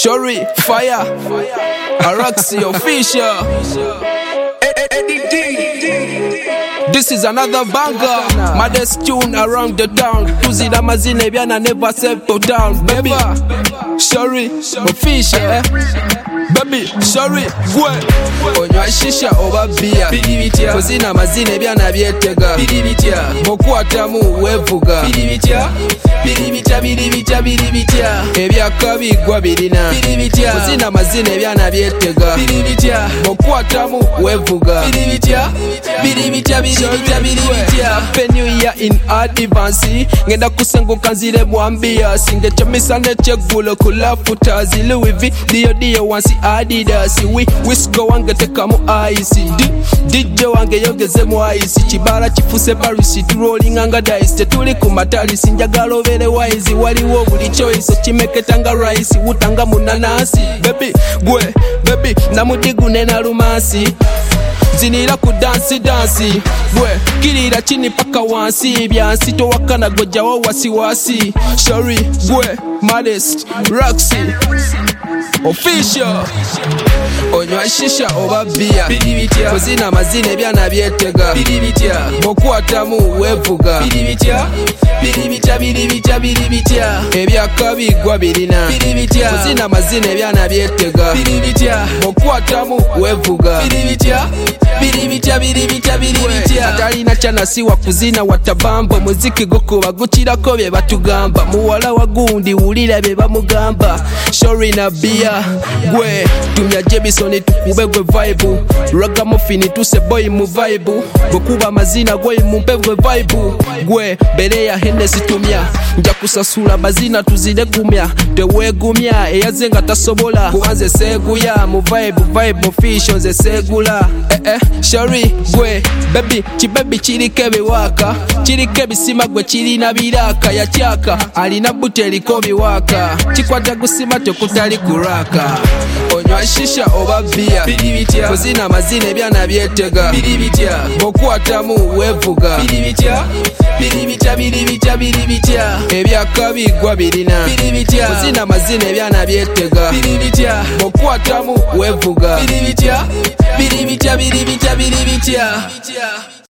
Shorty, fire, Araxi official. This is another banger, maddest tune around the town. Tuzida mazina ebyana never settle down. Baby, Shorty, official. Baby, Shorty, gwe onywa shisha oba bia kuzina mazina ebyana byetega mokwatamu wevuga ebyakabigwa birina kuzina mazina ebyana byetega mokwatamu wevuga Happy New Year in advance. Ngenda kusenguka nzire mwambia singechomisa necheggulo kulafutazi Louis V dio wansi Adidas Wisco wange teka mu ice DJ wange yogeze mu ice Chibala chifuse Paris rolling anga dice Tetuli kumatali sinjagala obere wise Waliwo buli choice chimeketanga rice Utanga munanasi Baby, gwe, baby namudigu nena lumasi Zinira ku dansi bwe kirira chini paka wansi byansi to wakana goja wa wasiwasi Shorty gwe maddest Raxi official onywa shisha oba bia kuzina mazina ebyana byetega mokwatamu wevuga ebyakabigwa birina kuzina mazina ebyana byetega mokwatamu wevuga atalina chanasiwa kuzina watabamba muziki gokuba guchirako bye batugamba muwala wagundi wulira bye bamugamba Shorty na bia gwe tumya Jebison tukube gwe vibe Ragamuffin tuse boy mu vibe gokuba mazina gwe mumpe gwe vibe gwe bere ya Hennessy tumya nja kusasula mazina tuzide gumya tewegumya eyazenga tasobola kuanze seguya mu vibe official ze segula Shorty gwe baby chibaby chirike biwaka chirike bisima gwe chirina biraka ya chaka alina buteli ko biwaka chikwata gusima tekutali kuraka onywa shisha oba bia kuzina mazina ebyana byetega mokwatamu wevuga ebyakabigwa birina kuzina mazina ebyana byetega mokwatamu wevuga